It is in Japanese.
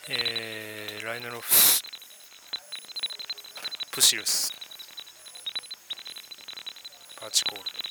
ライノロフスプシルスパーチコール